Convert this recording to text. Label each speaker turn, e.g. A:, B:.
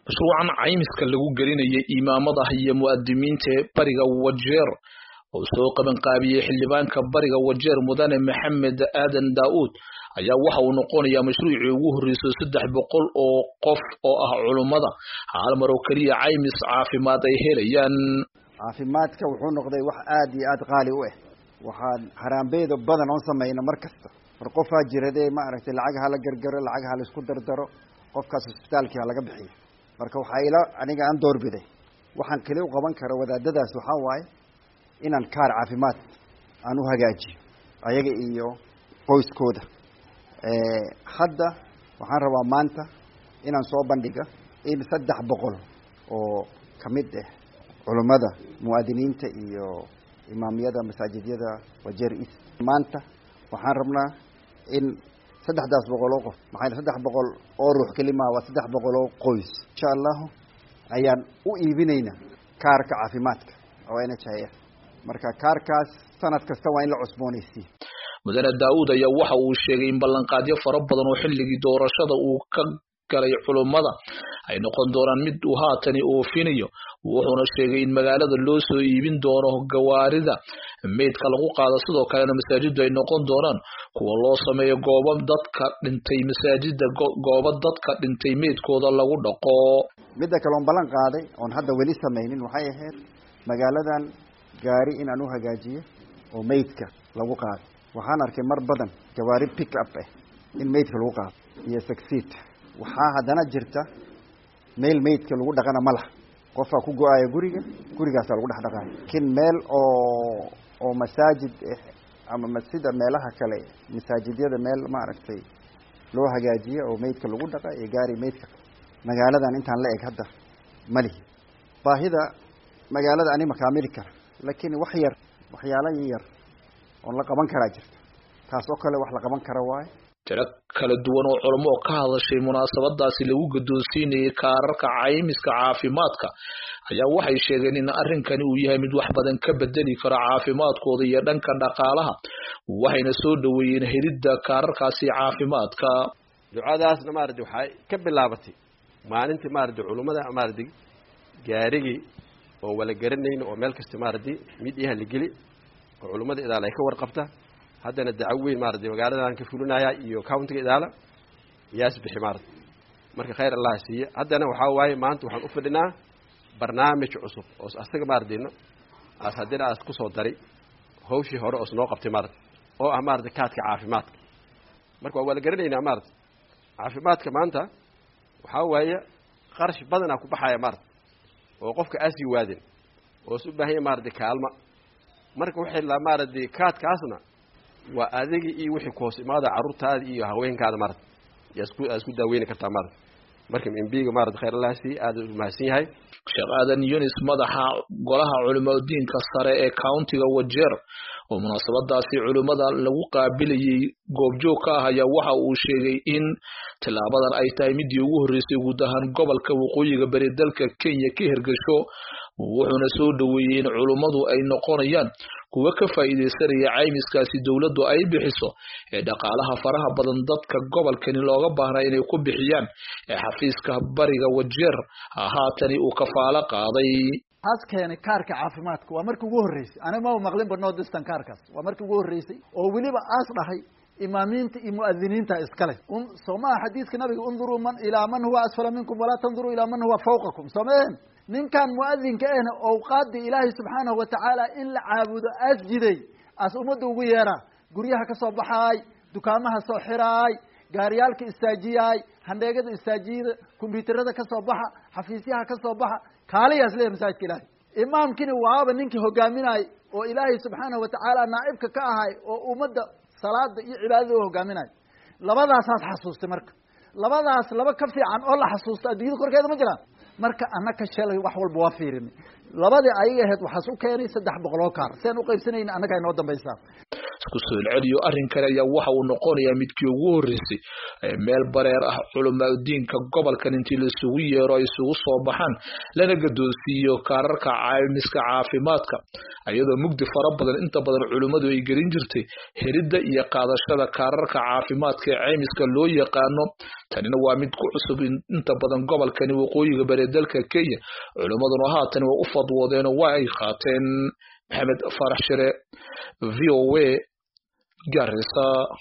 A: mashruucan caymiska lagu gelinayay imaamada iyo mu'adimiinta bariga Wajeer oo soo qaban qaabiyay xildhibaanka bariga Wajeer mudane Maxamed Aadan Daawud ayaa waxa uu noqonayaa mashruucii ugu horeeyay 300 oo qof oo ah culimada hal mar oo kaliya caymis caafimaad ay helayaan.
B: caafimaadka wuxuu noqday wax aad iyo aad qaali u ah waxaan haraambeedo badan oo sameeyna markasta qofa jiradee ma aragtay lacag hala gargaro lacag hala isku dardaro qofkaas isbitaalka laga bixiyo marka waxa ila aniga aan doorbiday waxaan kale u qaban karo wadaadadaas waxa waaye inaan kaar caafimaad aan u hagaajiyo ayaga iyo qoyskooda hadda waxaan rabaa maanta inaan soo bandhiga in 300 oo kamid ah culimada muwaadiniinta iyo imaamiyada masaajidyada Wajeer East maanta waxaan rabnaa in 300 qof maxay 300 oo ruux kelima waa 300 oo qoys insha Allah ayaan u iibinayna kaarka caafimaadka oo NHIF marka kaarkaas sanad kasta waa in la cusboonaysiiyo.
A: mudane Daawud ayaa waxa uu sheegay in ballanqaadyo fara badan oo xilligii doorashada uu ka galay culimada ay noqon doonaan mid uu haatan oofinayo wuxuuna sheegay in magaalada loo soo iibin doono gawaarida meedka lagu qaado sidoo kale masaajiddu ay noqon doonaan kuwa loo sameeyo goobo dadka dhintay masaajidda goobo dadka dhintay meedkooda lagu dhaqo.
B: midda kale oo ballan qaaday oo hadda wali sameeynin waxay ahayd magaaladan gaari in aan u hagaajiyo oo meedka lagu qaado waxaan arkay mar badan gawaari pick up in meedka lagu qaado iyo succeed waxaa hadana jirta meel meedka lagu dhaqana malaha qofka ku go'aya gurigaas lagu dhaqay kin meel oo masaajid ama masjid meelaha kale masaajidyada meel ma aragtay loo hagaajiyo oo meedka lagu dhaqay ee gaari meedka magaaladan intaan la eeg hadda mali baahida magaalada ani ma kaamili kara laakiin waxyaalo yar oo la qaban kara jirta taas oo kale wax la qaban kara waay
A: tira kala duwan oo culimo ka hadashay munaasabadaasi lagu gadoonsiinayay kaararka caymiska caafimaadka ayaa waxay sheegeen in arrinkani uu yahay mid wax badan ka bedeli kara caafimaadkooda iyo dhanka dhaqaalaha waxayna soo dhaweeyeen helidda kaararkaasi caafimaadka.
C: ducadaasna maardi waxay ka bilaabatay maalintii maardi culimada maardi gaarigi oo wala garanayno oo meel kasta maardi mid yahay la geli oo culimada idaal ay ka warqabta haddana dacweyn maardi magaaladan ka fulinaya iyo countiga idaala yaas bixi maardi marka khayr Allah siiya haddana waxa waaye maanta waxaan u fadhinaa barnaamij cusub oo asaga maardino hadina ku soo daray hawshii hore oo soo qabtay maardi oo ah maardi kaadka caafimaadka marka waa wala garanaynaa maardi caafimaadka maanta waxa waaye qarash badan ku baxaya maardi oo qofka asii waadin oo u baahan yahay maardi kaalma marka waxay la maardi kaadkaasna waa adeegi iyo wixii koos imaada carruurtaada iyo haweenkaada maardi isku daaweyn kartaa maardi marka MPga maardi khayr Allah si aad u mahadsan yahay.
A: Sheekh Aadan Yunis madaxa golaha culimada diinka sare ee countiga Wajeer oo munaasabadaasi culimada lagu qaabilayay goobjoog ka ah ayaa waxa uu sheegay in tilaabadan ay tahay mid ugu horeysay guud ahaan gobolka waqooyiga bari dalka Kenya ka hirgasho wuxuuna soo dhaweeyay in culimadu ay noqonayaan kuwa ka faa'iideysanaya caymiskaasi dawladdu ay bixiso ee dhaqaalaha faraha badan dadka gobolkani looga baahnaa inay ku bixiyaan ee xafiiska bariga Wajeer haatani uu kafaala qaaday.
D: askeenay kaarka caafimaadka waa markii ugu horeysay aniga ma maqlin barno distan kaarkaas waa markii ugu horeysay oo waliba aas dhahay imaamiinta iyo muadiniinta iskale Soomaa xadiiska nabiga unduru man ila man huwa asfala minkum wala tanduru ila man huwa fawqakum sameen ninkan muadinka ahna oo qaadi ilaahi subhanahu wa ta'ala in la caabudo asjiday as umadu ugu yeera guryaha ka soo baxay dukaamaha soo xiraay gaariyalka istaajiyay handheegada istaajiyada kumbiyuutarada ka soo baxa xafiisyaha ka soo baxa kaaliyaas leeyahay masaajidka ilaahi imaamkina waaba ninkii hogaaminay oo ilaahi subhanahu wa ta'ala naa'ibka ka ahay oo umada salaada iyo cibaadada hogaaminay labadaas xasuustay marka labadaas laba ka fiican oo la xasuusto adduunyada korkeeda ma jiraan marka anaka shalay wax walba waa fiirin labadii ayaga ahayd waxa soo keenay 300 kaar seen u qaybsanayna anaka inoo dambaysaa.
A: isku soo celiyo arrinkan ayaa waxa uu noqonayaa midkii ugu horreysay meel bareer ah culumaadiinka gobolkan intii la isugu yeero ay isugu soo baxaan lana gadoonsiiyo kaararka caymiska caafimaadka iyadoo mugdi fara badan inta badan culimadu ay gelin jirtay helidda iyo qaadashada kaararka caafimaadka ee caymiska loo yaqaano tanina waa mid ku cusub inta badan gobolkani waqooyiga bari dalka Kenya culimaduna haatan waa u fadwoodeen oo waa ay qaateen maxamed farax shire VOA Garissa